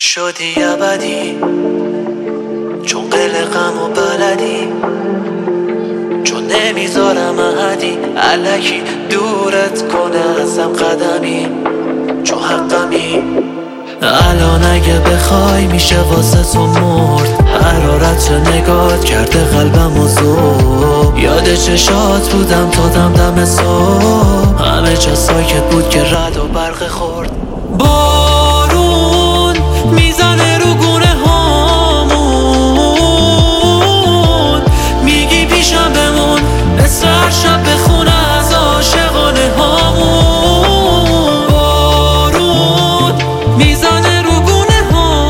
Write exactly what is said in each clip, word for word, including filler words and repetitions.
شدی ابدی، چون قلقم و بلدی، چون نمیذارم احدی الکی دورت کنه ازم قدمی، چون حقمی. الان اگه بخوای میشه واسه تو مرد، حرارت نگات کرده قلبم و زور. یاد چشات بودم تا دم دم صبح، همه جا ساکت بود که رد و برق خورد. بارون میزنه رو گونه هامون، میگی پیشم بمون، مثل هر شب بخونه از عاشقانه هامون. بارون میزنه رو گونه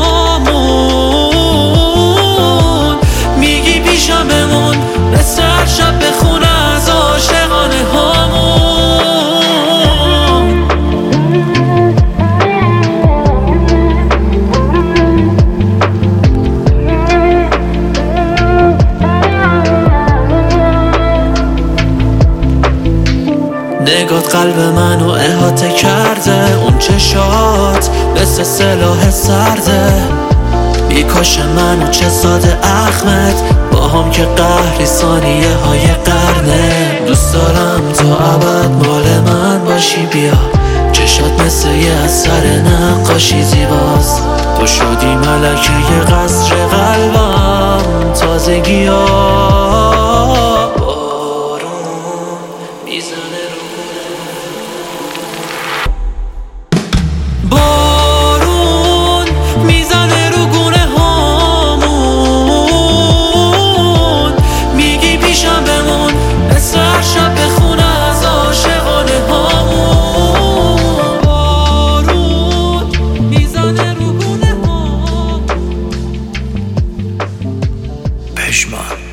هامون، میگی پیشم بمون، مثل هر شب بخونه از عاشقانه هامون. نگات قلب منو احاطه کرده، اون چشات مثل سلاح سرده. بیکاش منو چه ساده اخمت، با هم که قهری ثانیه های قرنه. دوست دارم تا ابد مال من باشی، بیا چشات مثل یه اثر نقاشی زیباست. تو شدی ملکه ی قصر قلبم، تازگی ها. بارون میزنه رو بارون میزنه رو گونه هامون، میگی پیشم بمون، مثل هر شب بخونه از عاشقانه هامون. بارون میزنه رو گونه هامون. پشمان